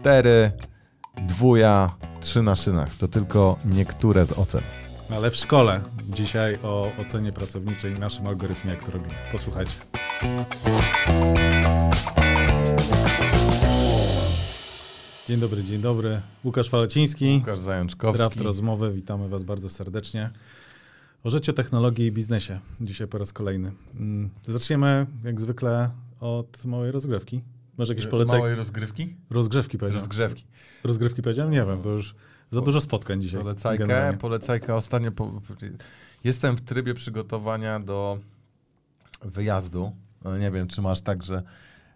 4, 2, 3 na szynach. To tylko niektóre z ocen. Ale w szkole dzisiaj o ocenie pracowniczej i naszym algorytmie, jak to robimy. Posłuchajcie. Dzień dobry. Łukasz Faleciński. Łukasz Zajączkowski. Draft Rozmowy. Witamy Was bardzo serdecznie. O życiu, technologii i biznesie. Dzisiaj po raz kolejny. Zaczniemy jak zwykle od małej rozgrywki. Może jakieś polecenie? Małej rozgrywki? Rozgrzewki powiedziałem. Rozgrzewki. Rozgrywki powiedziałem? Nie wiem, to już za dużo spotkań dzisiaj. Polecajka. Ostatnio jestem w trybie przygotowania do wyjazdu. Nie wiem, czy masz tak, że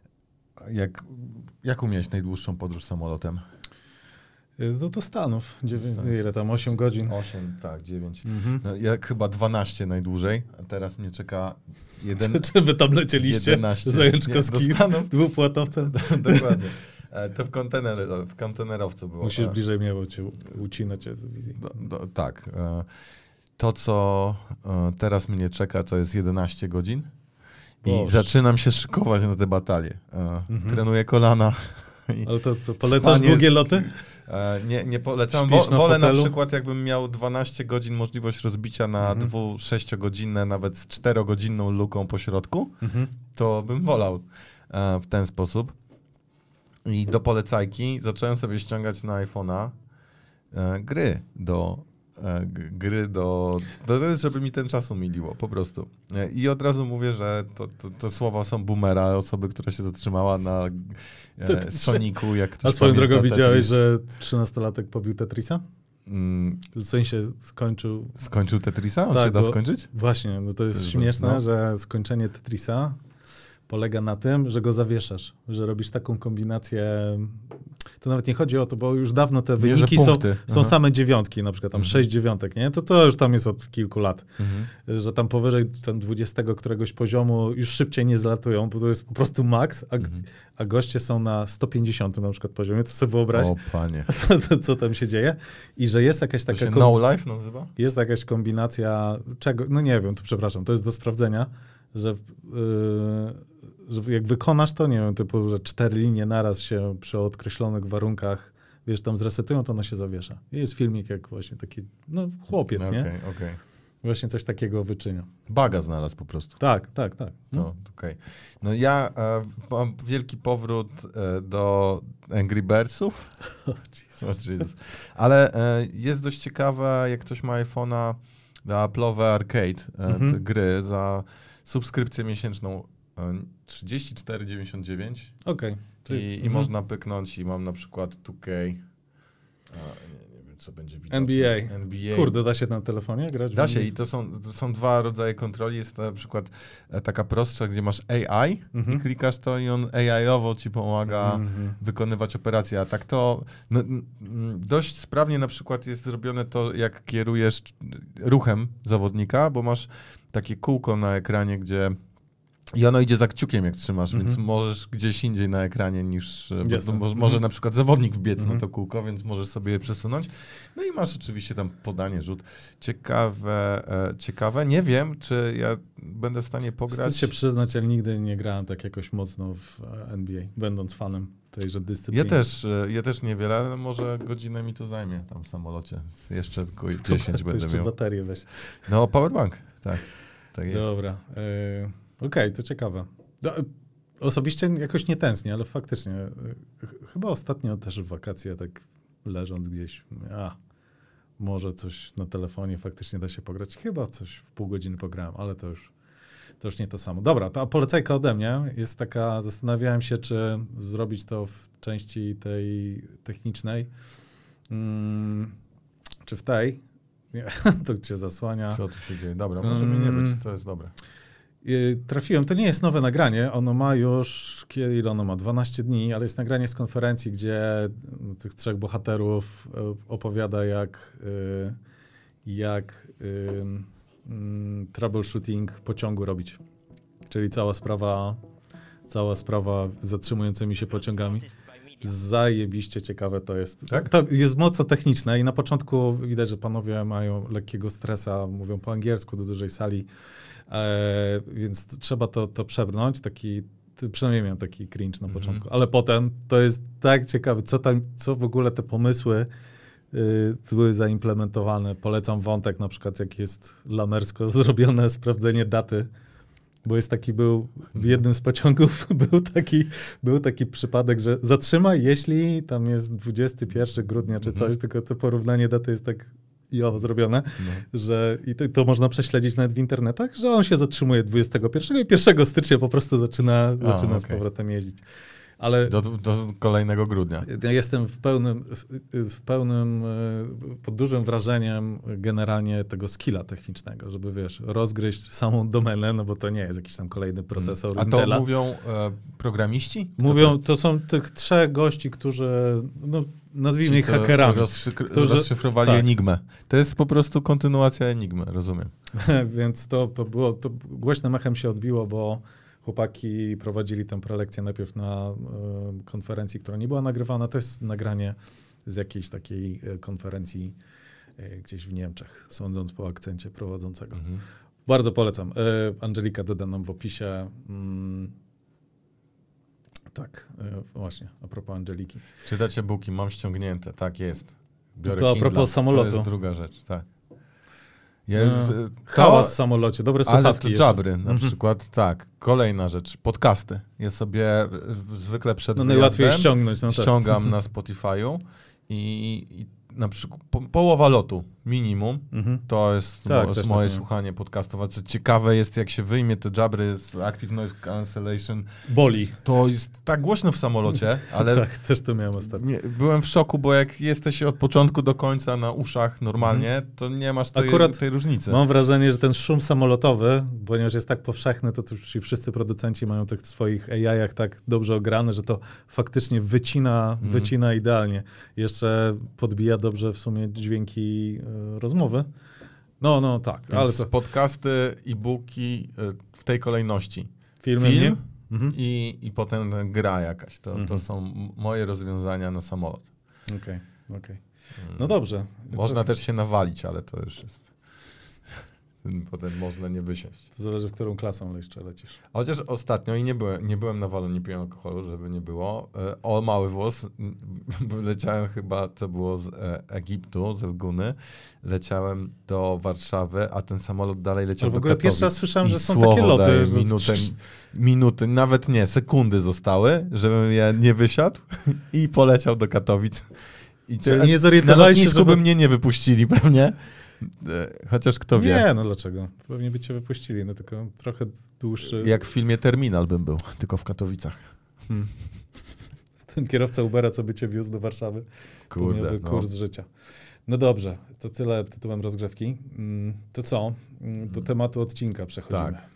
jaką miałeś najdłuższą podróż samolotem? Do Stanów. Ile tam? 8 godzin? 8, tak, 9. No, ja chyba 12 najdłużej, a teraz mnie czeka Czy wy tam lecieliście? 11. Zajączkowski dwupłatowcem? Dokładnie. To w kontenerowcu było. Musisz bliżej mnie, bo cię ucina cię z wizji. Tak. To, co teraz mnie czeka, to jest 11 godzin. I zaczynam się szykować na te batalie. Trenuję kolana. Ale to co, polecasz długie loty? Nie polecam. Wolę na przykład, jakbym miał 12 godzin możliwość rozbicia na 6-godzinne, nawet z 4-godzinną luką po środku, to bym wolał w ten sposób. I do polecajki zacząłem sobie ściągać na iPhone'a gry żeby mi ten czas umiliło, po prostu. I od razu mówię, że to słowa są boomera, osoby, która się zatrzymała na Sonicu, jak ktoś. A swoją drogą Tetris. widziałeś, że 13-latek pobił Tetrisa? W sensie Skończył Tetrisa? On tak, się da skończyć? Właśnie, no to jest śmieszne, że skończenie Tetrisa polega na tym, że go zawieszasz, że robisz taką kombinację. To nawet nie chodzi o to, bo już dawno te wyniki są same dziewiątki, na przykład tam 6 dziewiątek, nie? To już tam jest od kilku lat, że tam powyżej tam 20 któregoś poziomu już szybciej nie zlatują, bo to jest po prostu maks, a goście są na 150 na przykład poziomie, to sobie wyobraź, o panie. co tam się dzieje i że jest jakaś taka... To się no life nazywa? Jest jakaś kombinacja czego, no nie wiem, to przepraszam, to jest do sprawdzenia, że jak wykonasz to, nie wiem, typu, że 4 linie naraz się przy określonych warunkach, wiesz, tam zresetują, to ona się zawiesza. I jest filmik jak właśnie taki, chłopiec, nie? Okej. Właśnie coś takiego wyczynia. Baga znalazł po prostu. Tak. No, okej. No ja mam wielki powrót do Angry Birdsów. Jesus. Ale jest dość ciekawe, jak ktoś ma iPhone'a, Apple'owe Arcade, te gry za subskrypcję miesięczną 34,99. Okej. I można pyknąć i mam na przykład 2K. Nie wiem, co będzie widoczne. NBA. Kurde, da się na telefonie grać? Da się i to są dwa rodzaje kontroli. Jest na przykład taka prostsza, gdzie masz AI i klikasz to i on AI-owo ci pomaga wykonywać operacje. A tak to dość sprawnie na przykład jest zrobione to, jak kierujesz ruchem zawodnika, bo masz takie kółko na ekranie, gdzie i ono idzie za kciukiem, jak trzymasz, więc możesz gdzieś indziej na ekranie niż... Może na przykład zawodnik wbiec na to kółko, więc możesz sobie je przesunąć. No i masz oczywiście tam podanie, rzut. Ciekawe. Nie wiem, czy ja będę w stanie pograć... Wstyd się przyznać, ale nigdy nie grałem tak jakoś mocno w NBA, będąc fanem tejże dyscypliny. Ja też niewiele, ale może godzinę mi to zajmie tam w samolocie. Jeszcze tylko 10 będę jeszcze miał. baterię weź. No, powerbank, tak jest. Dobra. Okej, to ciekawe. Osobiście jakoś nie tęsknię, ale faktycznie chyba ostatnio też w wakacje tak leżąc gdzieś, może coś na telefonie faktycznie da się pograć. Chyba coś w pół godziny pograłem, ale to już nie to samo. Dobra, ta polecajka ode mnie jest taka, zastanawiałem się, czy zrobić to w części tej technicznej, czy w tej. Nie, to cię zasłania. Co tu się dzieje? Dobra, może mi nie być, to jest dobre. Trafiłem, to nie jest nowe nagranie, ono ma już, ile ono ma, 12 dni, ale jest nagranie z konferencji, gdzie tych 3 bohaterów opowiada jak troubleshooting pociągu robić. Czyli cała sprawa z zatrzymującymi się pociągami. Zajebiście ciekawe to jest. Tak? To jest mocno techniczne i na początku widać, że panowie mają lekkiego stresa, mówią po angielsku do dużej sali, więc trzeba to przebrnąć. przynajmniej miałem taki cringe na początku, ale potem to jest tak ciekawe, co w ogóle te pomysły były zaimplementowane. Polecam wątek, na przykład jak jest lamersko zrobione sprawdzenie daty, bo był w jednym z pociągów był taki przypadek, że zatrzymaj, jeśli tam jest 21 grudnia czy coś, tylko to porównanie daty jest tak zrobione, że to można prześledzić nawet w internetach, że on się zatrzymuje 21 i 1 stycznia po prostu zaczyna z powrotem jeździć. Ale do kolejnego grudnia. Ja jestem pod dużym wrażeniem generalnie tego skilla technicznego, żeby rozgryźć samą domenę, no bo to nie jest jakiś tam kolejny procesor A Intela. to mówią programiści? To są tych 3 gości, którzy, nazwijmy ich hakerami. Rozszyfrowali Enigmę. To jest po prostu kontynuacja Enigmy, rozumiem. Więc to głośnym echem się odbiło, bo chłopaki prowadzili tę prelekcję najpierw na konferencji, która nie była nagrywana. To jest nagranie z jakiejś takiej konferencji gdzieś w Niemczech, sądząc po akcencie prowadzącego. Bardzo polecam. Angelika doda nam w opisie. Tak, właśnie, a propos Angeliki. Czytacie booki, mam ściągnięte, tak jest. Biorę to a propos Kindle, samolotu. To jest druga rzecz, tak. Hałas w samolocie, dobre słuchawki. Ale to Jabry na przykład, tak. Kolejna rzecz, podcasty. Ja sobie zwykle przed najłatwiej ściągnąć. Ściągam na Spotify'u i na przykład połowa lotu minimum to jest moje słuchanie podcastów. A co ciekawe jest, jak się wyjmie te Jabry z Active Noise Cancellation. Boli. To jest tak głośno w samolocie, ale tak, też to miałem ostatnio. Byłem w szoku, bo jak jesteś od początku do końca na uszach normalnie, to nie masz tej różnicy. Mam wrażenie, że ten szum samolotowy, ponieważ jest tak powszechny, to już wszyscy producenci mają tych swoich AI-ach tak dobrze ograne, że to faktycznie wycina idealnie. Jeszcze podbija dobrze w sumie dźwięki rozmowy. No tak. Więc ale to podcasty, e-booki w tej kolejności. Film i potem gra jakaś. To są moje rozwiązania na samolot. Okej. No dobrze. Można też się nawalić, ale to już jest... Potem można nie wysiąść. To zależy, w którą klasą jeszcze lecisz. Chociaż ostatnio nie byłem nawalony, nie piłem alkoholu, żeby nie było. O mały włos. Leciałem chyba, to było z Egiptu, z Elguny. Leciałem do Warszawy, a ten samolot dalej leciał do Katowic. Pierwszy raz słyszałem, że są takie loty. Minuty, nawet nie, sekundy zostały, żebym ja nie wysiadł i poleciał do Katowic. I nie zorientowałeś się, żeby mnie nie wypuścili, pewnie. Chociaż kto wie. Nie, no dlaczego? Pewnie by cię wypuścili, no tylko trochę dłuższy... Jak w filmie Terminal bym był, tylko w Katowicach. Ten kierowca Ubera, co by cię wiózł do Warszawy, to miałby kurs życia. No dobrze, to tyle tytułem rozgrzewki. To co? Do tematu odcinka przechodzimy. Tak,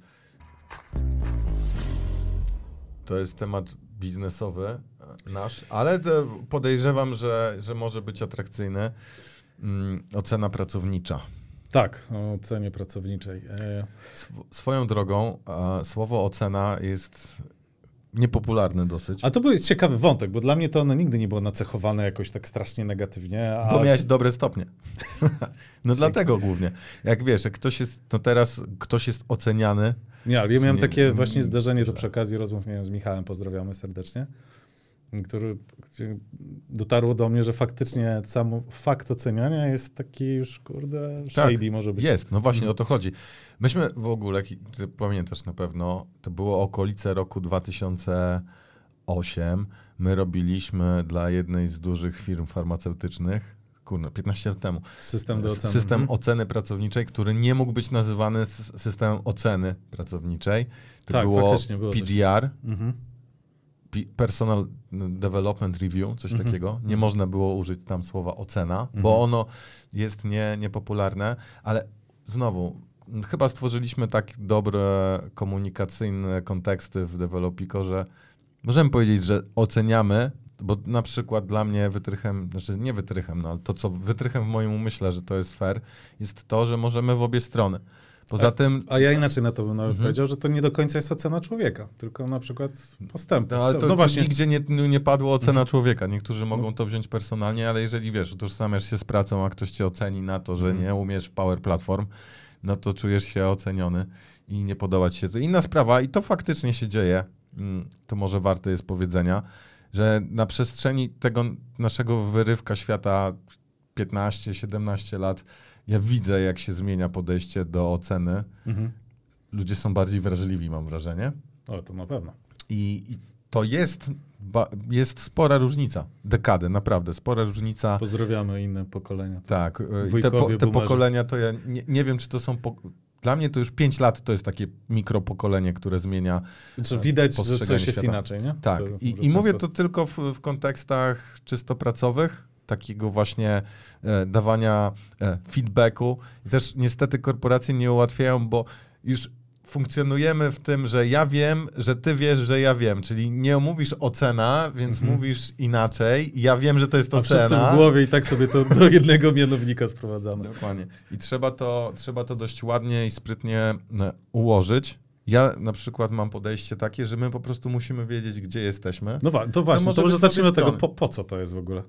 to jest temat biznesowy nasz, ale podejrzewam, że może być atrakcyjny. Ocena pracownicza. Tak, o ocenie pracowniczej. Swoją drogą, słowo ocena jest niepopularne dosyć. A to był ciekawy wątek, bo dla mnie to ono nigdy nie było nacechowane jakoś tak strasznie negatywnie. Bo miałeś dobre stopnie. No dlatego głównie. Jak wiesz, jak teraz ktoś jest oceniany. Nie, ale ja miałem takie właśnie zdarzenie, to przy okazji rozmów miałem z Michałem, pozdrawiamy serdecznie, gdzie dotarło do mnie, że faktycznie sam fakt oceniania jest taki już, shady może być. Jest, no właśnie o to chodzi. Myśmy w ogóle, ty pamiętasz na pewno, to było okolice roku 2008, my robiliśmy dla jednej z dużych firm farmaceutycznych, 15 lat temu, system oceny pracowniczej, który nie mógł być nazywany systemem oceny pracowniczej. To było PDR, Personal Development Review, coś takiego. Nie można było użyć tam słowa ocena, bo ono jest niepopularne, ale znowu, chyba stworzyliśmy tak dobre komunikacyjne konteksty w Developico, że możemy powiedzieć, że oceniamy, bo na przykład dla mnie wytrychem, znaczy nie wytrychem, no ale to co wytrychem w moim umyśle, że to jest fair, jest to, że możemy w obie strony. Poza tym... A ja inaczej na to bym nawet powiedział, że to nie do końca jest ocena człowieka, tylko na przykład postępów. No, ale to właśnie nigdzie nie padło ocena człowieka. Niektórzy mogą to wziąć personalnie, ale jeżeli wiesz, utożsamiasz się z pracą, a ktoś cię oceni na to, że nie umiesz w Power Platform, no to czujesz się oceniony i nie podoba ci się to. Inna sprawa i to faktycznie się dzieje. to może warte jest powiedzenia, że na przestrzeni tego naszego wyrywka świata 15-17 lat ja widzę, jak się zmienia podejście do oceny. Ludzie są bardziej wrażliwi, mam wrażenie. O, to na pewno. I to jest spora różnica. Dekady, naprawdę, spora różnica. Pozdrawiamy inne pokolenia. Tak. Te pokolenia to ja nie wiem, czy to są... Dla mnie to już 5 lat to jest takie mikropokolenie, które zmienia widać, że coś jest inaczej, nie? Tak. I mówię to tylko w kontekstach czysto pracowych, takiego właśnie dawania feedbacku. I też niestety korporacje nie ułatwiają, bo już funkcjonujemy w tym, że ja wiem, że ty wiesz, że ja wiem. Czyli nie mówisz ocena, więc mówisz inaczej. Ja wiem, że to jest ocena. A wszyscy w głowie i tak sobie to do jednego mianownika sprowadzamy. Dokładnie. I trzeba to dość ładnie i sprytnie ułożyć. Ja na przykład mam podejście takie, że my po prostu musimy wiedzieć, gdzie jesteśmy. No to właśnie, to może zacznijmy od tego, po co to jest w ogóle?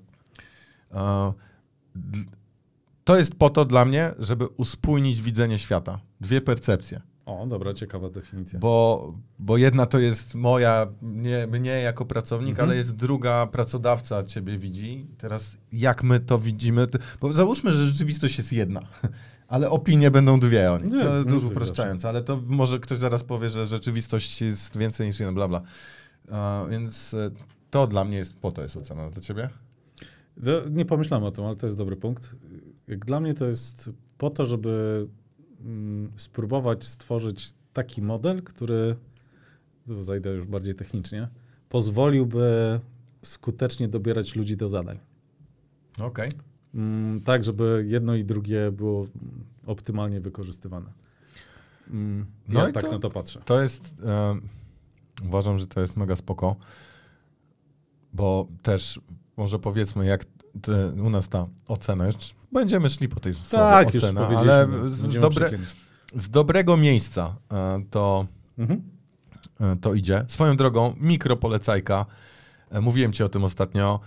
To jest po to dla mnie, żeby uspójnić widzenie świata. 2 percepcje. O, dobra, ciekawa definicja. Bo jedna to jest moja, mnie jako pracownik, ale jest druga, pracodawca ciebie widzi. Teraz jak my to widzimy, bo załóżmy, że rzeczywistość jest jedna, ale opinie będą 2 o niej. To jest dużo upraszczając, ale to może ktoś zaraz powie, że rzeczywistość jest więcej niż jedna, bla bla. Więc to dla mnie jest, po to jest ocena. Dla ciebie? Nie pomyślałem o tym, ale to jest dobry punkt. Jak dla mnie to jest po to, żeby spróbować stworzyć taki model, który, tu zajdę już bardziej technicznie, pozwoliłby skutecznie dobierać ludzi do zadań. Okej. Tak, żeby jedno i drugie było optymalnie wykorzystywane. Ja tak na to patrzę. To jest, uważam, że to jest mega spoko, bo też może powiedzmy, jak u nas ta ocena, już będziemy szli po tej tak, ocena, ale z dobrego miejsca to idzie. Swoją drogą, mikropolecajka, mówiłem ci o tym ostatnio,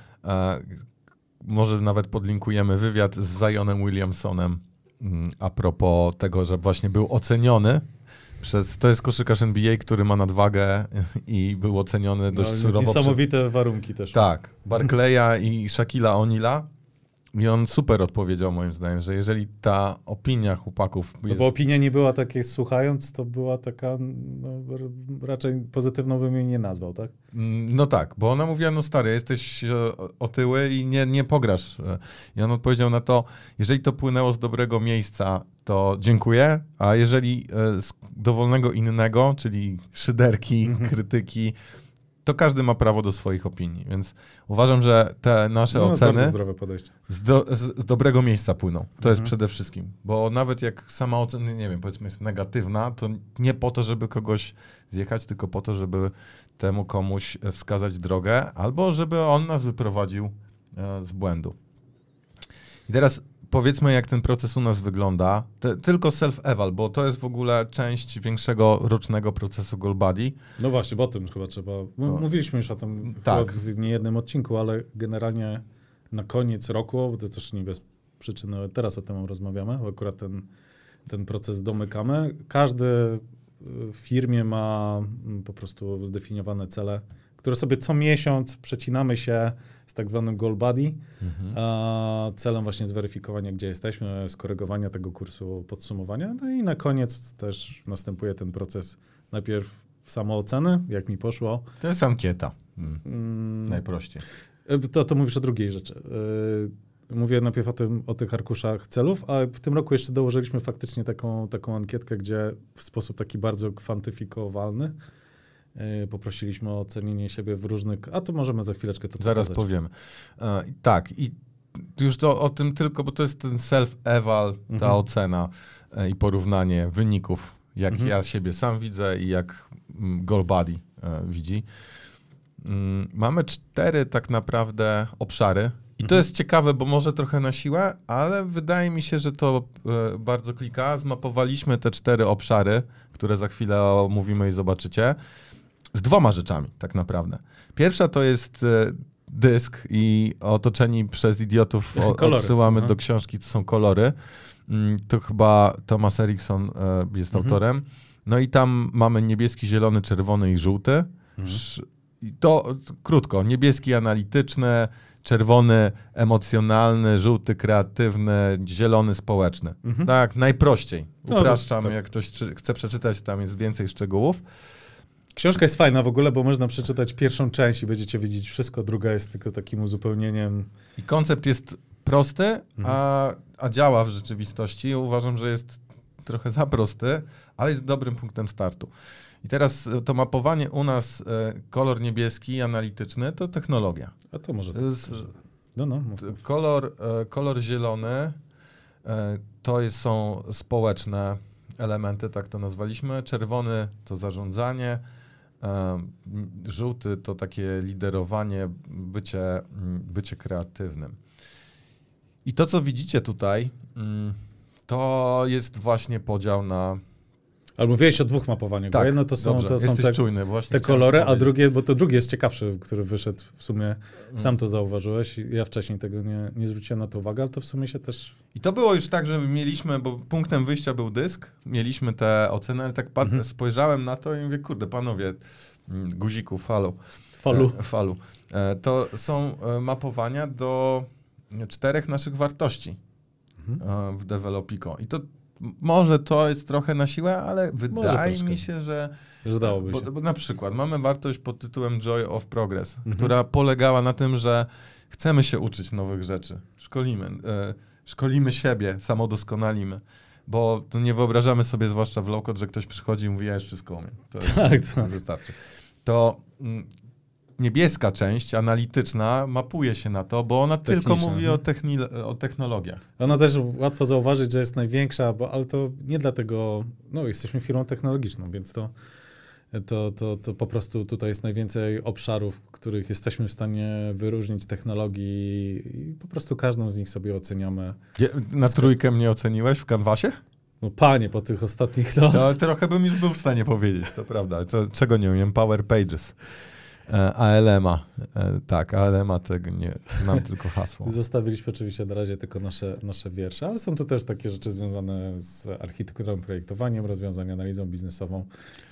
może nawet podlinkujemy wywiad z Zionem Williamsonem a propos tego, że właśnie był oceniony to jest koszykarz NBA, który ma nadwagę i był oceniony dość surowo. Niesamowite warunki też. Tak, Barclaya i Shaquilla O'Neala. I on super odpowiedział moim zdaniem, że jeżeli ta opinia chłopaków jest... Bo opinia nie była takiej, słuchając, to była taka, raczej pozytywną bym jej nie nazwał, tak? No tak, bo ona mówiła, no stary, jesteś otyły i nie pograsz. I on odpowiedział na to, jeżeli to płynęło z dobrego miejsca, to dziękuję, a jeżeli z dowolnego innego, czyli szyderki, krytyki, to każdy ma prawo do swoich opinii, więc uważam, że te nasze oceny bardzo zdrowe podejście. Z dobrego miejsca płyną. To jest przede wszystkim, bo nawet jak sama ocena, nie wiem, powiedzmy jest negatywna, to nie po to, żeby kogoś zjechać, tylko po to, żeby temu komuś wskazać drogę, albo żeby on nas wyprowadził z błędu. I teraz powiedzmy, jak ten proces u nas wygląda. Tylko self-eval, bo to jest w ogóle część większego rocznego procesu Goalbuddy. No właśnie, bo o tym chyba trzeba... Mówiliśmy już o tym tak. w niejednym odcinku, ale generalnie na koniec roku, bo to też nie bez przyczyny teraz o tym rozmawiamy, bo akurat ten proces domykamy. Każdy w firmie ma po prostu zdefiniowane cele, które sobie co miesiąc przecinamy się z tak zwanym Goalbuddy, celem właśnie zweryfikowania, gdzie jesteśmy, skorygowania tego kursu, podsumowania. No i na koniec też następuje ten proces najpierw samooceny, jak mi poszło. To jest ankieta. Najprościej. To mówisz o drugiej rzeczy. Mówię najpierw o tych arkuszach celów, a w tym roku jeszcze dołożyliśmy faktycznie taką ankietkę, gdzie w sposób taki bardzo kwantyfikowalny poprosiliśmy o ocenienie siebie w różnych... A to możemy za chwileczkę to zaraz pokazać. powiemy. Tak, i już to o tym tylko, bo to jest ten self-eval, ta ocena i porównanie wyników, jak ja siebie sam widzę i jak Goalbuddy widzi. Mamy 4 tak naprawdę obszary i to jest ciekawe, bo może trochę na siłę, ale wydaje mi się, że to bardzo klika. Zmapowaliśmy te 4 obszary, które za chwilę omówimy i zobaczycie, z 2 rzeczami tak naprawdę. Pierwsza to jest dysk i otoczeni przez idiotów odsyłamy do książki, to są kolory. To chyba Thomas Erikson jest autorem. No i tam mamy niebieski, zielony, czerwony i żółty. To krótko, niebieski analityczny, czerwony emocjonalny, żółty kreatywny, zielony społeczny. Tak, najprościej. Upraszczam, jak ktoś chce przeczytać, tam jest więcej szczegółów. Książka jest fajna w ogóle, bo można przeczytać pierwszą część i będziecie wiedzieć wszystko, druga jest tylko takim uzupełnieniem. I koncept jest prosty, a działa w rzeczywistości. Uważam, że jest trochę za prosty, ale jest dobrym punktem startu. I teraz to mapowanie u nas, kolor niebieski, analityczny, to technologia. A to może... Kolor zielony to są społeczne elementy, tak to nazwaliśmy. Czerwony to zarządzanie, żółty to takie liderowanie, bycie kreatywnym. I to, co widzicie tutaj, to jest właśnie podział na... Ale mówiłeś o dwóch mapowaniach, tak, bo jedno to są czujny, te kolory, a drugie, bo to drugie jest ciekawsze, który wyszedł w sumie, sam to zauważyłeś, ja wcześniej tego nie zwróciłem na to uwagę, ale to w sumie się też... I to było już tak, że mieliśmy, bo punktem wyjścia był dysk, mieliśmy te oceny, ale tak spojrzałem na to i mówię, kurde, panowie, guziku, falu. To są mapowania do 4 naszych wartości w Developico. I to może to jest trochę na siłę, ale wydaje mi się, że dałoby się. Bo na przykład mamy wartość pod tytułem Joy of Progress, która polegała na tym, że chcemy się uczyć nowych rzeczy. Szkolimy siebie, samodoskonalimy. Bo to nie wyobrażamy sobie, zwłaszcza w low-code, że ktoś przychodzi i mówi, ja już wszystko umiem. To wystarczy. To niebieska część, analityczna, mapuje się na to, bo ona tylko mówi o technologiach. Ona też łatwo zauważyć, że jest największa, ale to nie dlatego, jesteśmy firmą technologiczną, więc to po prostu tutaj jest najwięcej obszarów, w których jesteśmy w stanie wyróżnić technologii i po prostu każdą z nich sobie oceniamy. Na trójkę mnie oceniłeś w Canvasie? No panie, po tych ostatnich... No, trochę bym już był w stanie powiedzieć, to prawda. Czego nie umiem? Power Pages. ALM-a. Tak, ALM-a tego nie znam, tylko hasło. Zostawiliśmy oczywiście na razie tylko nasze wiersze, ale są tu też takie rzeczy związane z architekturą, projektowaniem, rozwiązań, analizą biznesową.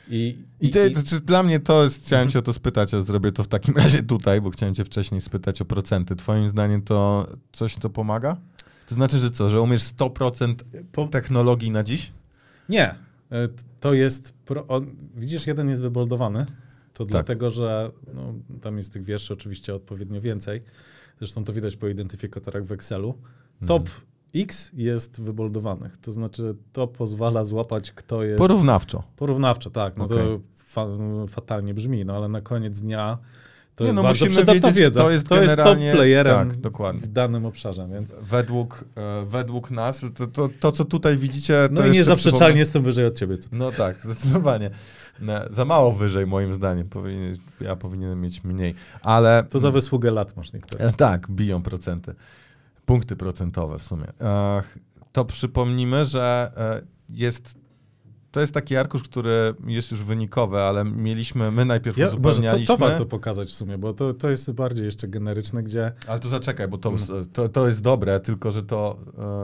Dla mnie to jest, chciałem cię o to spytać, a zrobię to w takim razie tutaj, bo chciałem cię wcześniej spytać o procenty. Twoim zdaniem to coś to pomaga? To znaczy, że co, że umiesz 100% technologii na dziś? Nie. To jest, widzisz, jeden jest wyboldowany. To dlatego, że tam jest tych wierszy oczywiście odpowiednio więcej. Zresztą to widać po identyfikatorach w Excelu. Top X jest wyboldowanych. To znaczy, to pozwala złapać, kto jest... Porównawczo, tak. No to fatalnie brzmi, ale na koniec dnia to jest bardzo przydatna wiedza. To jest top playerem w danym obszarze. Więc... Według nas, to co tutaj widzicie... To i niezaprzeczalnie jestem wyżej od ciebie. Tutaj. No tak, zdecydowanie. Za mało wyżej moim zdaniem. Ja powinienem mieć mniej. Ale... To za wysługę lat masz niektóre. Tak, biją procenty. Punkty procentowe w sumie. To przypomnijmy, że to jest taki arkusz, który jest już wynikowy, ale my najpierw uzupełnialiśmy... To warto pokazać w sumie, bo to jest bardziej jeszcze generyczne, gdzie... Ale to zaczekaj, bo to jest dobre, tylko że to...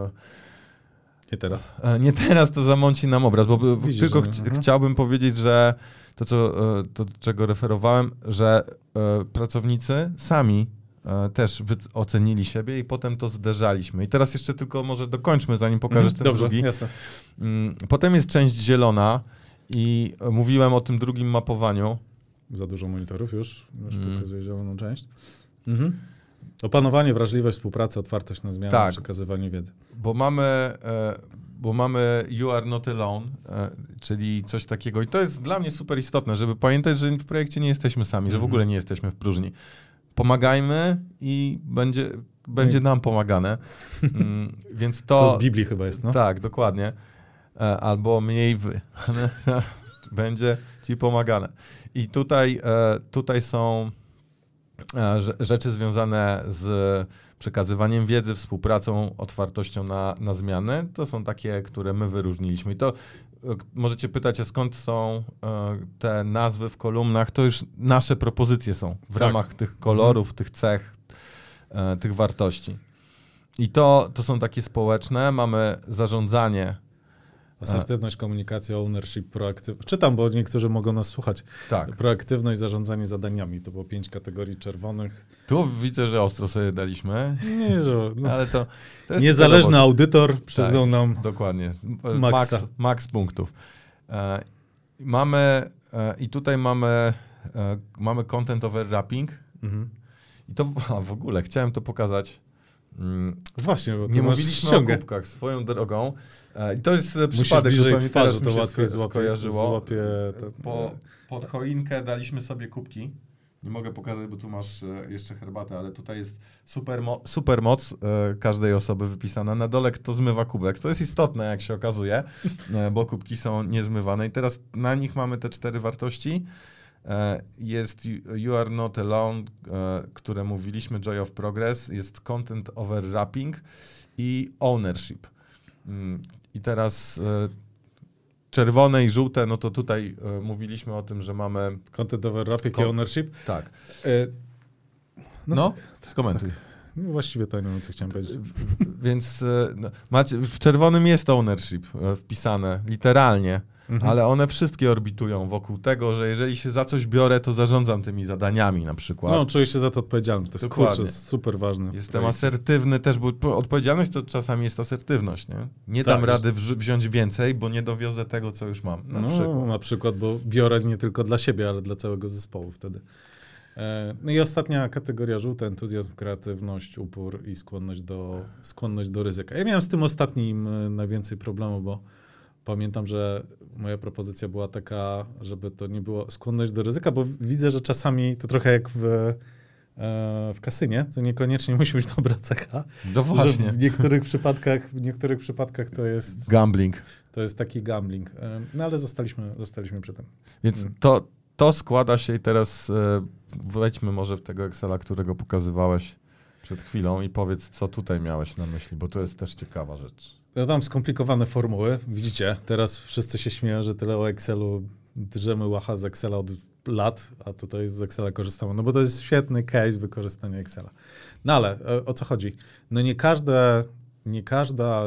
Nie teraz. Nie teraz, to zamąci nam obraz, bo widzisz, tylko chciałbym powiedzieć, że to, czego referowałem, że pracownicy sami też ocenili siebie i potem to zderzaliśmy. I teraz jeszcze tylko może dokończmy, zanim pokażesz ten drugi. Jasne. Potem jest część zielona i mówiłem o tym drugim mapowaniu. Za dużo monitorów już pokazuje zieloną część. Opanowanie, wrażliwość, współpraca, otwartość na zmiany, przekazywanie wiedzy. Bo mamy you are not alone, czyli coś takiego. I to jest dla mnie super istotne, żeby pamiętać, że w projekcie nie jesteśmy sami, że w ogóle nie jesteśmy w próżni. Pomagajmy i będzie nam pomagane. Więc to z Biblii chyba jest, no? Tak, dokładnie. Albo mniej wy. Będzie ci pomagane. I tutaj są rzeczy związane z przekazywaniem wiedzy, współpracą, otwartością na zmiany. To są takie, które my wyróżniliśmy. I to możecie pytać, a skąd są te nazwy w kolumnach? To już nasze propozycje są w ramach tych kolorów, tych cech, tych wartości. I to są takie społeczne. Mamy zarządzanie. Asertywność, komunikacja, ownership, proaktywność. Czytam, bo niektórzy mogą nas słuchać. Tak. Proaktywność, zarządzanie zadaniami. To było 5 kategorii czerwonych. Tu widzę, że ostro sobie daliśmy. Nie, że... Ale to jest niezależny audytor przyznał nam dokładnie. maksa. Max punktów. I tutaj mamy content overlapping. I to w ogóle chciałem to pokazać. Właśnie, bo nie mówiliśmy o kubkach swoją drogą. I to jest przypadek, że mi teraz to łatwiej skojarzyło. Pod choinkę daliśmy sobie kubki. Nie mogę pokazać, bo tu masz jeszcze herbatę, ale tutaj jest super moc każdej osoby wypisana. Na dole kto zmywa kubek. To jest istotne, jak się okazuje, bo kubki są niezmywane. I teraz na nich mamy te 4 wartości. Jest You Are Not Alone, które mówiliśmy, Joy of Progress, jest Content Overlapping i Ownership. I teraz czerwone i żółte, no to tutaj mówiliśmy o tym, że mamy... Content Overlapping i Ownership? Tak. Skomentuj. Tak. No właściwie to nie wiem, co chciałem powiedzieć. Więc w czerwonym jest ownership wpisane, literalnie, ale one wszystkie orbitują wokół tego, że jeżeli się za coś biorę, to zarządzam tymi zadaniami na przykład. No, czuję się za to odpowiedzialny. To jest, kurczę, super ważne. Jestem asertywny też, bo odpowiedzialność to czasami jest asertywność, nie? Nie dam rady wziąć więcej, bo nie dowiozę tego, co już mam. Na przykład, bo biorę nie tylko dla siebie, ale dla całego zespołu wtedy. No i ostatnia kategoria żółta, entuzjazm, kreatywność, upór i skłonność do ryzyka. Ja miałem z tym ostatnim najwięcej problemu, bo pamiętam, że moja propozycja była taka, żeby to nie było skłonność do ryzyka, bo widzę, że czasami to trochę jak w kasynie, to niekoniecznie musi być dobra cecha. No właśnie. W niektórych przypadkach to jest... Gambling. To jest taki gambling. No ale zostaliśmy przy tym. Więc to składa się i teraz wejdźmy może w tego Excela, którego pokazywałeś przed chwilą i powiedz, co tutaj miałeś na myśli, bo to jest też ciekawa rzecz. Ja tam skomplikowane formuły. Widzicie, teraz wszyscy się śmieją, że tyle o Excelu drzemy łacha z Excela od lat, a tutaj z Excela korzystamy. No bo to jest świetny case wykorzystania Excela. No ale o co chodzi? No nie każda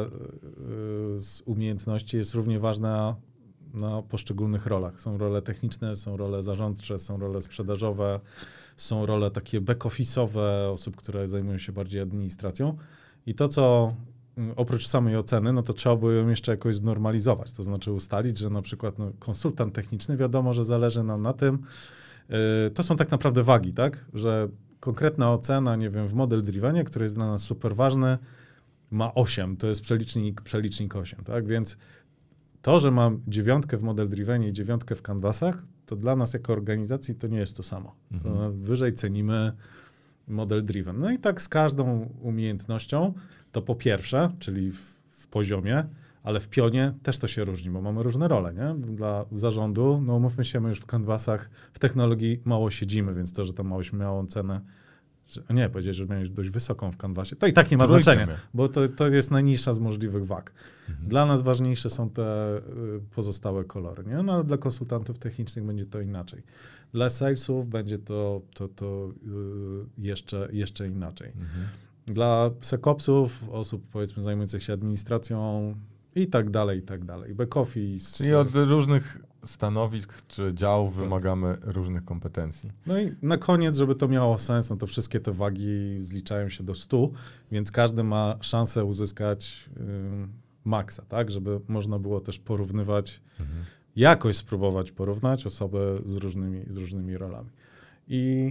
z umiejętności jest równie ważna na poszczególnych rolach. Są role techniczne, są role zarządcze, są role sprzedażowe, są role takie back-office'owe osób, które zajmują się bardziej administracją. I to, co oprócz samej oceny, no to trzeba by ją jeszcze jakoś znormalizować. To znaczy ustalić, że na przykład konsultant techniczny, wiadomo, że zależy nam na tym. To są tak naprawdę wagi, tak? Że konkretna ocena, nie wiem, w model drivenie, który jest dla nas super ważny, ma 8. To jest przelicznik 8, tak? Więc to, że mam 9 w model drivenie i 9 w canvasach, to dla nas jako organizacji to nie jest to samo. To wyżej cenimy model driven. No i tak z każdą umiejętnością, to po pierwsze, czyli w poziomie, ale w pionie też to się różni, bo mamy różne role, nie? Dla zarządu, no umówmy się, my już w canvasach, w technologii mało siedzimy, więc to, że tam mieliśmy małą cenę, powiedzieć, że miałeś dość wysoką w canvasie, to i tak nie ma znaczenia, bo to jest najniższa z możliwych wag. Dla nas ważniejsze są te pozostałe kolory, nie? No ale dla konsultantów technicznych będzie to inaczej. Dla salesów będzie to jeszcze inaczej. Dla SecOpsów, osób powiedzmy zajmujących się administracją i tak dalej, i tak dalej. Back office. Czyli od różnych stanowisk czy działów wymagamy różnych kompetencji. No i na koniec, żeby to miało sens, no to wszystkie te wagi zliczają się do 100, więc każdy ma szansę uzyskać maksa, tak? Żeby można było też porównywać, jakoś spróbować porównać osoby z różnymi rolami. I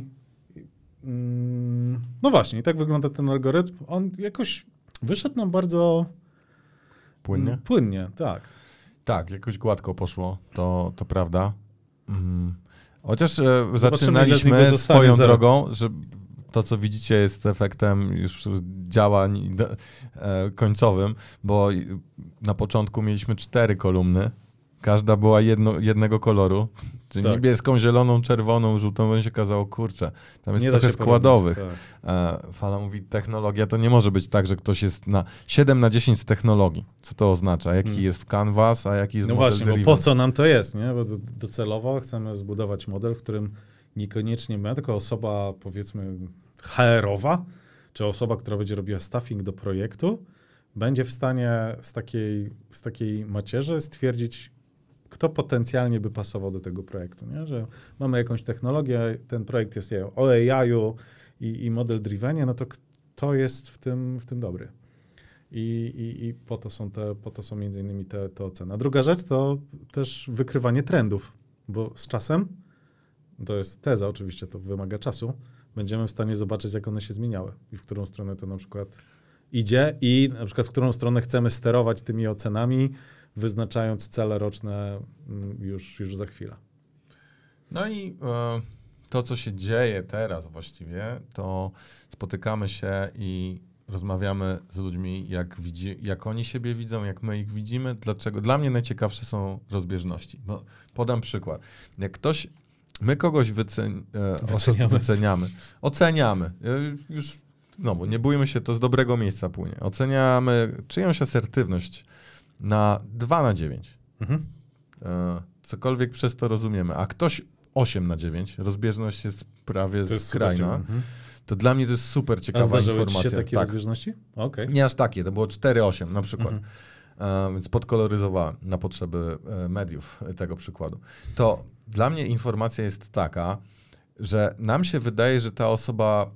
no właśnie, i tak wygląda ten algorytm. On jakoś wyszedł nam bardzo płynnie. Płynnie, tak. Tak, jakoś gładko poszło, to prawda. Chociaż zaczynaliśmy swoją drogą, że to, co widzicie, jest efektem już działań końcowym, bo na początku mieliśmy 4 kolumny, każda była jednego koloru, czyli niebieską, zieloną, czerwoną, żółtą, się okazało, kurczę, tam jest trochę składowych. Fala mówi, technologia to nie może być tak, że ktoś jest na 7 na 10 z technologii. Co to oznacza? Jaki jest Canvas, a jaki jest model właśnie, bo po co nam to jest, nie? Bo docelowo chcemy zbudować model, w którym niekoniecznie ma tylko osoba, powiedzmy, HR-owa, czy osoba, która będzie robiła staffing do projektu, będzie w stanie z takiej macierzy stwierdzić, kto potencjalnie by pasował do tego projektu, nie? Że mamy jakąś technologię, ten projekt jest o AI-u i model drivenie, no to kto jest w tym dobry? I po to są między innymi te oceny. A druga rzecz to też wykrywanie trendów, bo z czasem, to jest teza oczywiście, to wymaga czasu, będziemy w stanie zobaczyć, jak one się zmieniały i w którą stronę to na przykład idzie i na przykład w którą stronę chcemy sterować tymi ocenami, wyznaczając cele roczne już za chwilę. No i to, co się dzieje teraz właściwie, to spotykamy się i rozmawiamy z ludźmi, jak oni siebie widzą, jak my ich widzimy. Dlaczego? Dla mnie najciekawsze są rozbieżności. No, podam przykład. Jak my kogoś oceniamy. Już, bo nie bójmy się, to z dobrego miejsca płynie. Oceniamy czyjąś asertywność na 2/9. Cokolwiek przez to rozumiemy. A ktoś 8/9, rozbieżność jest prawie skrajna. To dla mnie to jest super ciekawa informacja. A zdarzyły ci się takie rozbieżności? Okay. Nie aż takie, to było 4/8 na przykład. Więc podkoloryzowałem na potrzeby mediów tego przykładu. To dla mnie informacja jest taka, że nam się wydaje, że ta osoba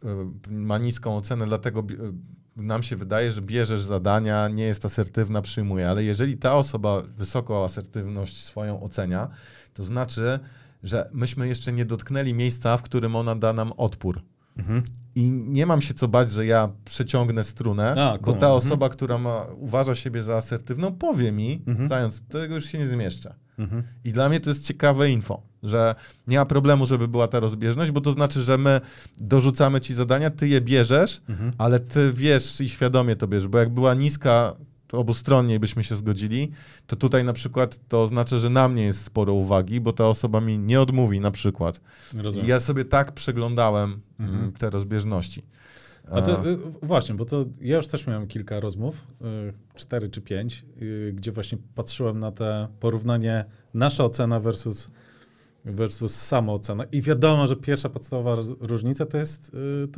ma niską ocenę, dlatego nam się wydaje, że bierzesz zadania, nie jest asertywna, przyjmuje, ale jeżeli ta osoba wysoką asertywność swoją ocenia, to znaczy, że myśmy jeszcze nie dotknęli miejsca, w którym ona da nam odpór. I nie mam się co bać, że ja przeciągnę strunę, bo ta osoba, która uważa siebie za asertywną, powie mi, zając, tego już się nie zmieszczę. I dla mnie to jest ciekawe info, że nie ma problemu, żeby była ta rozbieżność, bo to znaczy, że my dorzucamy ci zadania, ty je bierzesz, ale ty wiesz i świadomie to bierzesz, bo jak była niska, to obustronnie byśmy się zgodzili, to tutaj na przykład to oznacza, że na mnie jest sporo uwagi, bo ta osoba mi nie odmówi na przykład. Rozumiem. I ja sobie tak przeglądałem te rozbieżności. A to właśnie, bo to ja już też miałem kilka rozmów, 4 czy 5, gdzie właśnie patrzyłem na te porównanie nasza ocena versus samoocena. I wiadomo, że pierwsza podstawowa różnica to jest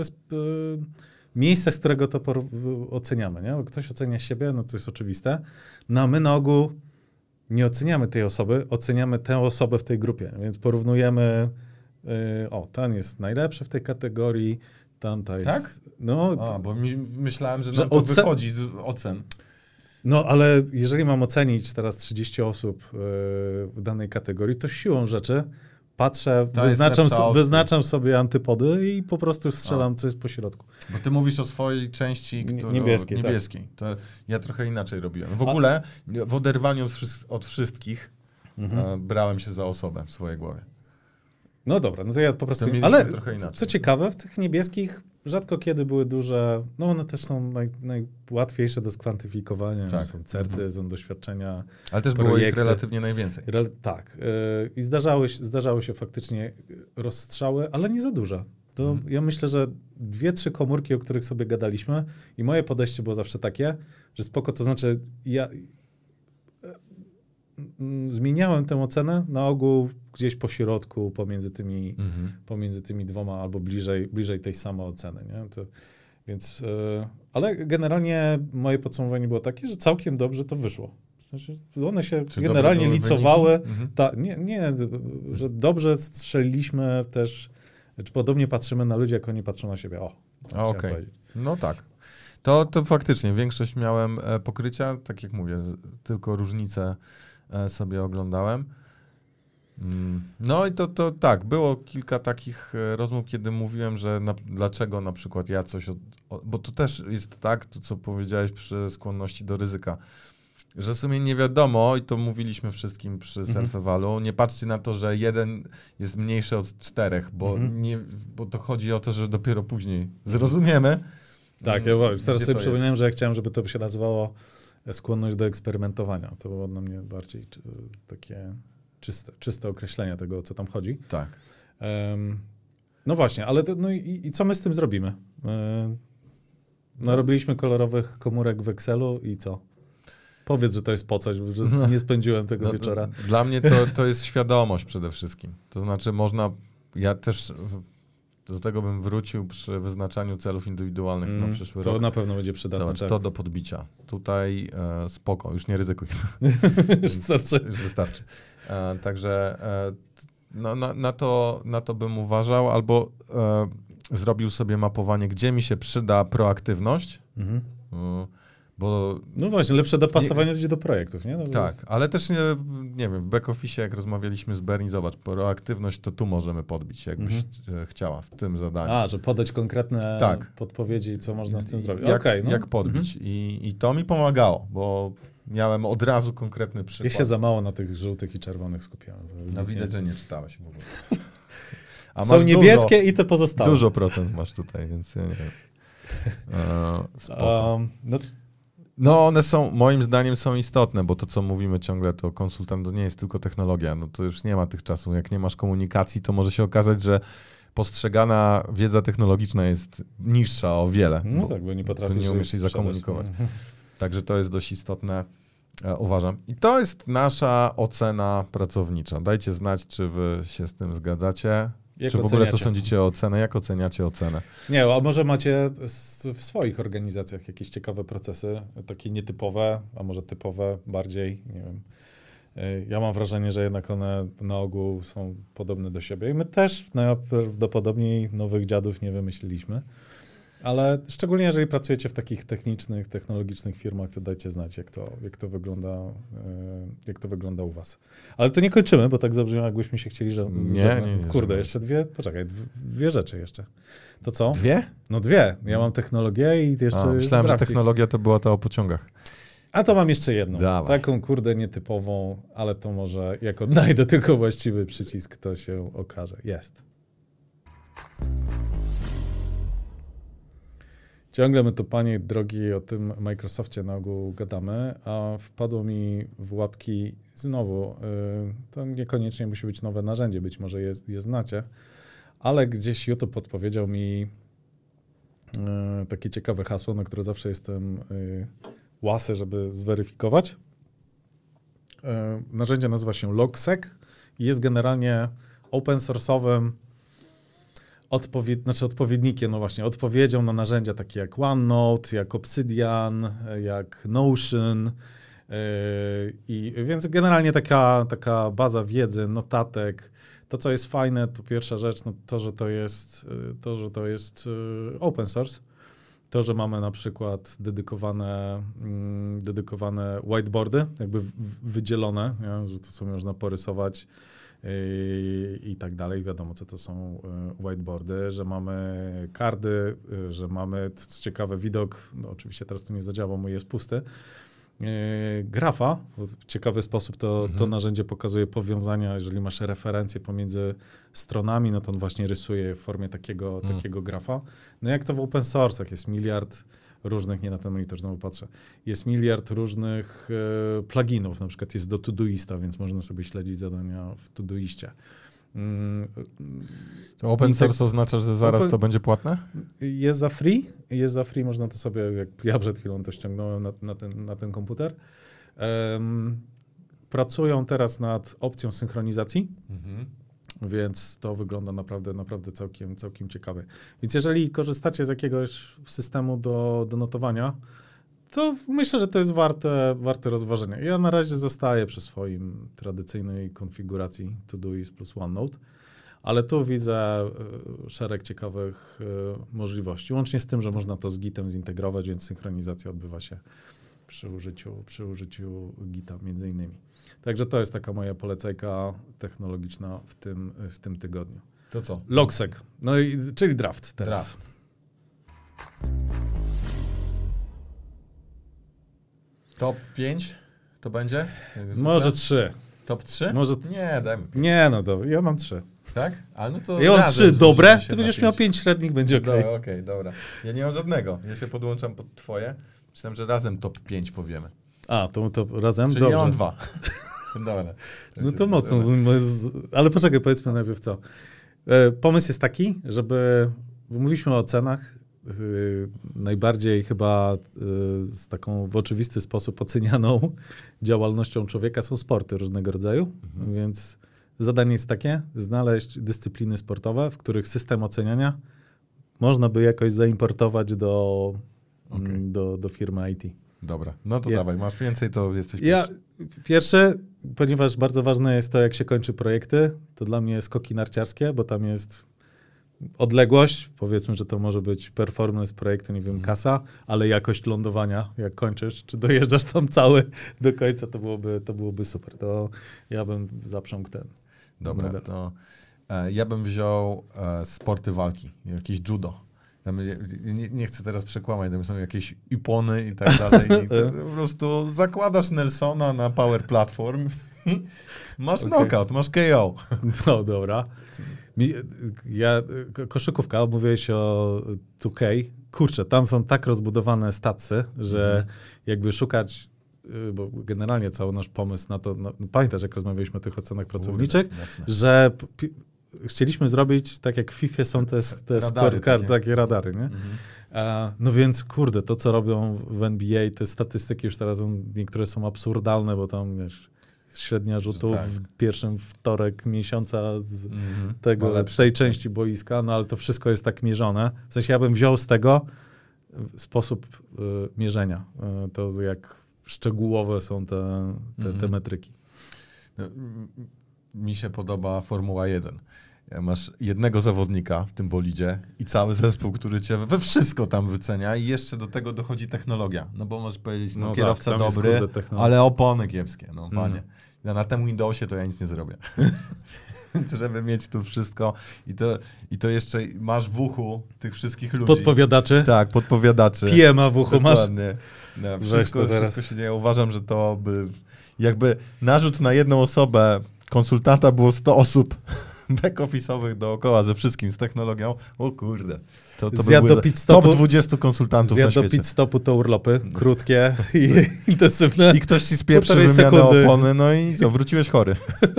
miejsce, z którego to oceniamy. Nie? Bo ktoś ocenia siebie, no to jest oczywiste. No a my na ogół nie oceniamy tej osoby, oceniamy tę osobę w tej grupie. Więc porównujemy, ten jest najlepszy w tej kategorii, tamta jest... Tak? No, bo myślałem, że nam to wychodzi z ocen. No, ale jeżeli mam ocenić teraz 30 osób w danej kategorii, to siłą rzeczy patrzę, wyznaczam sobie antypody i po prostu strzelam, co jest po środku. Bo ty mówisz o swojej części niebieskiej. Tak. To ja trochę inaczej robiłem. W ogóle w oderwaniu od wszystkich brałem się za osobę w swojej głowie. No dobra, no to ja po prostu... Ale co ciekawe, w tych niebieskich rzadko kiedy były duże... No one też są najłatwiejsze do skwantyfikowania. Tak. Są certy, są doświadczenia, ale też było ich relatywnie najwięcej. Tak. I zdarzały się faktycznie rozstrzały, ale nie za duże. To ja myślę, że 2-3 komórki, o których sobie gadaliśmy i moje podejście było zawsze takie, że spoko, to znaczy ja zmieniałem tę ocenę na ogół gdzieś po środku pomiędzy tymi dwoma albo bliżej tej samooceny. Nie? Więc, ale generalnie moje podsumowanie było takie, że całkiem dobrze to wyszło. Znaczy, one się generalnie licowały. Że dobrze strzeliliśmy też, czy podobnie patrzymy na ludzi, jak oni patrzą na siebie. Okej. No tak. To faktycznie większość miałem pokrycia, tak jak mówię, tylko różnice sobie oglądałem. No i to tak, było kilka takich rozmów, kiedy mówiłem, że dlaczego na przykład ja coś, bo to też jest tak, to co powiedziałeś przy skłonności do ryzyka, że w sumie nie wiadomo, i to mówiliśmy wszystkim przy self-evalu, nie patrzcie na to, że 1 jest mniejszy od 4, bo to chodzi o to, że dopiero później zrozumiemy. Tak, ja teraz sobie przypomniałem, że ja chciałem, żeby to się nazywało skłonność do eksperymentowania. To było dla mnie bardziej takie czyste określenie tego, o co tam chodzi. Tak. No właśnie, ale i co my z tym zrobimy? Narobiliśmy kolorowych komórek w Excelu i co? Powiedz, że to jest po coś, że nie spędziłem tego wieczora. Dla mnie to jest świadomość przede wszystkim. To znaczy ja też Do tego bym wrócił przy wyznaczaniu celów indywidualnych na przyszły rok. To na pewno będzie przydatne. Zobacz, to do podbicia. Tutaj spoko, już nie ryzykuj. Już wystarczy. Także na to bym uważał, albo zrobił sobie mapowanie, gdzie mi się przyda proaktywność, bo... No właśnie, lepsze dopasowanie ludzi do projektów, nie? No tak, ale też nie wiem, w back office, jak rozmawialiśmy z Bernie, zobacz, proaktywność to tu możemy podbić, jakbyś chciała w tym zadaniu. Że podać konkretne podpowiedzi, co można z tym zrobić. Jak podbić. I to mi pomagało, bo miałem od razu konkretny przykład. Ja się za mało na tych żółtych i czerwonych skupiałem. No widać, że nie czytałeś w ogóle. A są niebieskie i te pozostałe. Dużo procent masz tutaj, więc ja nie wiem. Spoko. No one są, moim zdaniem są istotne, bo to, co mówimy ciągle, to konsultant to nie jest tylko technologia. No to już nie ma tych czasów. Jak nie masz komunikacji, to może się okazać, że postrzegana wiedza technologiczna jest niższa o wiele. No tak, bo nie potrafisz nie umiesz jej zakomunikować. Także to jest dość istotne, uważam. I to jest nasza ocena pracownicza. Dajcie znać, czy wy się z tym zgadzacie. Czy w ogóle co sądzicie o ocenę? Jak oceniacie ocenę? Nie, a może macie w swoich organizacjach jakieś ciekawe procesy, takie nietypowe, a może typowe bardziej, nie wiem. Ja mam wrażenie, że jednak one na ogół są podobne do siebie i my też najprawdopodobniej nowych dziadów nie wymyśliliśmy. Ale szczególnie jeżeli pracujecie w takich technicznych, technologicznych firmach, to dajcie znać, jak to wygląda u was. Ale to nie kończymy, bo tak zabrzmiało, jakbyśmy się chcieli, że... Nie. Kurde, jeszcze dwie rzeczy jeszcze. To co? Dwie? No dwie. Ja mam technologię i jeszcze... Myślałem, że technologia to była ta o pociągach. A to mam jeszcze jedną. Dawaj. Taką, nietypową, ale to może jak odnajdę tylko właściwy przycisk, to się okaże. Jest. Ciągle my tu, panie drogi, o tym Microsoftie na ogół gadamy, a wpadło mi w łapki znowu, to niekoniecznie musi być nowe narzędzie, być może je znacie, ale gdzieś YouTube podpowiedział mi takie ciekawe hasło, na które zawsze jestem łasy, żeby zweryfikować. Narzędzie nazywa się Logsec i jest generalnie open source'owym odpowiednikiem, no właśnie, odpowiedzią na narzędzia takie jak OneNote, jak Obsidian, jak Notion. I więc generalnie taka baza wiedzy, notatek. To, co jest fajne, to pierwsza rzecz, no to, że to jest open source. To, że mamy na przykład dedykowane whiteboardy, jakby wydzielone, nie? Że to co można porysować i tak dalej. Wiadomo, co to są whiteboardy, że mamy kardy, że mamy, co ciekawe, widok, no oczywiście teraz to nie zadziała, mój jest pusty, grafa. W ciekawy sposób to narzędzie pokazuje powiązania, jeżeli masz referencje pomiędzy stronami, no to on właśnie rysuje w formie takiego grafa. No jak to w open source'ach jest miliard różnych, nie na ten monitor znowu patrzę, jest miliard różnych pluginów, na przykład jest do Todoista, więc można sobie śledzić zadania w Todoiście. To open source oznacza, że zaraz to będzie płatne? Jest za free, można to sobie, jak ja przed chwilą to ściągnąłem na ten komputer. Pracują teraz nad opcją synchronizacji, więc to wygląda naprawdę całkiem ciekawe. Więc jeżeli korzystacie z jakiegoś systemu do notowania, to myślę, że to jest warte rozważenia. Ja na razie zostaję przy swoim tradycyjnej konfiguracji Todoist plus OneNote, ale tu widzę szereg ciekawych możliwości, łącznie z tym, że można to z Gitem zintegrować, więc synchronizacja odbywa się przy użyciu Gita między innymi. Także to jest taka moja polecajka technologiczna w tym tygodniu. To co? Logsec, czyli draft teraz. Draft. Top 5 to będzie? Może 3. Top 3? Może... Nie, dajmy 5. Nie, ja mam 3. Tak? Ale no to ja mam 3 dobre, ty będziesz miał 5 średnich, będzie okej. Okej, dobra. Ja nie mam żadnego. Ja się podłączam pod twoje. Myślałem, że razem top 5 powiemy. A, to razem? Czyli dobrze. ja mam 2. Dobra. No to mocno. Ale poczekaj, powiedzmy najpierw co. Pomysł jest taki, żeby... Mówiliśmy o ocenach. Najbardziej chyba z taką w oczywisty sposób ocenianą działalnością człowieka są sporty różnego rodzaju, więc zadanie jest takie, znaleźć dyscypliny sportowe, w których system oceniania można by jakoś zaimportować do firmy IT. Dobra, no to dawaj, masz więcej, to jesteś Pierwsze, ponieważ bardzo ważne jest to, jak się kończy projekty, to dla mnie skoki narciarskie, bo tam jest odległość, powiedzmy, że to może być performance projektu, nie wiem, kasa, ale jakość lądowania, jak kończysz, czy dojeżdżasz tam cały do końca, to byłoby super. To ja bym zaprzągł ten Dobra, model. To ja bym wziął sporty walki, jakieś judo. Nie chcę teraz przekłamać, tam są jakieś ipony i tak dalej. I po prostu zakładasz Nelsona na power platform i masz knockout, masz KO. No dobra. Koszykówka, mówiłeś o 2K. Kurczę, tam są tak rozbudowane statsy, że jakby szukać, bo generalnie cały nasz pomysł na to, pamiętasz, jak rozmawialiśmy o tych ocenach pracowniczych, że chcieliśmy zrobić, tak jak w FIFA są te radary, takie radary, nie? No więc, kurde, to co robią w NBA, te statystyki już teraz niektóre są absurdalne, bo tam, wiesz, średnia rzutów w pierwszym wtorek miesiąca z tej części boiska, no ale to wszystko jest tak mierzone. W sensie ja bym wziął z tego sposób mierzenia, to jak szczegółowe są te metryki. No, mi się podoba Formuła 1. Masz jednego zawodnika w tym bolidzie i cały zespół, który cię we wszystko tam wycenia i jeszcze do tego dochodzi technologia. No bo możesz powiedzieć, kierowca dobry, ale opony kiepskie, no panie. Na tym Windowsie to ja nic nie zrobię. Żeby mieć tu wszystko i to jeszcze masz w uchu tych wszystkich ludzi. Podpowiadaczy. Tak, podpowiadaczy. PM-a w uchu masz. No, wszystko się dzieje. Uważam, że to by jakby narzut na jedną osobę konsultanta było 100 osób back-office'owych dookoła ze wszystkim, z technologią. O kurde. To by były top 20 konsultantów na świecie. Do pit stopu to urlopy, krótkie i intensywne. I ktoś ci spieprzy wymianę opony, no i co, wróciłeś chory.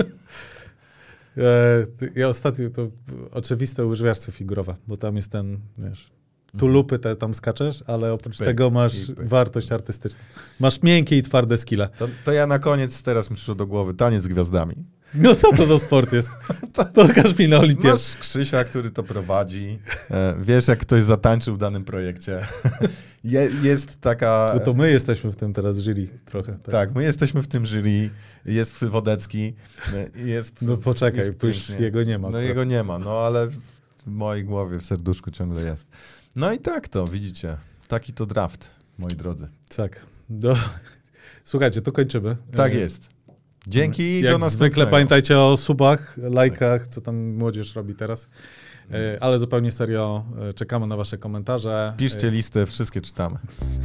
Ja ostatnio to oczywiste łyżwiarstwo figurowe, bo tam jest ten, wiesz, tulupy tam skaczesz, ale oprócz tego masz wartość artystyczną. Masz miękkie i twarde skille. To ja na koniec, teraz mi przyszło do głowy, taniec z gwiazdami. No co to za sport jest? Pokaż mi na Olimpiadzie. Masz Krzysia, który to prowadzi. Wiesz, jak ktoś zatańczył w danym projekcie. Jest taka... No to my jesteśmy w tym teraz jury trochę. Tak, my jesteśmy w tym jury. Jest Wodecki. No poczekaj, jego nie ma. No jego nie ma, no ale w mojej głowie, w serduszku ciągle jest. No i tak to, widzicie. Taki to draft, moi drodzy. Tak. Słuchajcie, to kończymy. Tak jest. Dzięki. Jak zwykle pamiętajcie o subach, lajkach, co tam młodzież robi teraz. Ale zupełnie serio czekamy na wasze komentarze. Piszcie listy, wszystkie czytamy.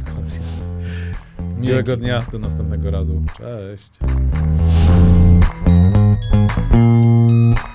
Miłego dnia, do następnego razu. Cześć.